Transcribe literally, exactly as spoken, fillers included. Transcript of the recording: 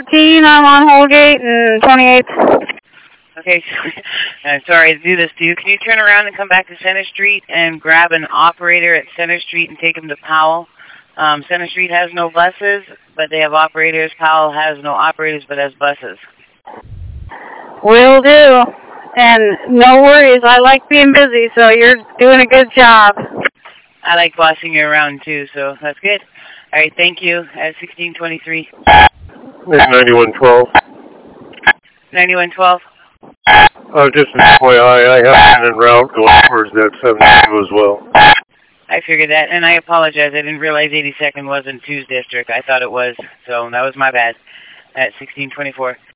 fourteen, I'm on Holgate and twenty-eighth. Okay, I'm sorry to do this to you. Can you turn around and come back to Center Street and grab an operator at Center Street and take him to Powell? Um, Center Street has no buses, but they have operators. Powell has no operators, but has buses. Will do. And no worries, I like being busy, so you're doing a good job. I like bossing you around, too, so that's good. All right, thank you. At sixteen twenty-three. ninety-one twelve. ninety-one twelve. Uh, just an F Y I, I have been en route going towards that seventy-two as well. I figured that, and I apologize. I didn't realize eighty-second wasn't two's district. I thought it was, so that was my bad. At sixteen twenty-four.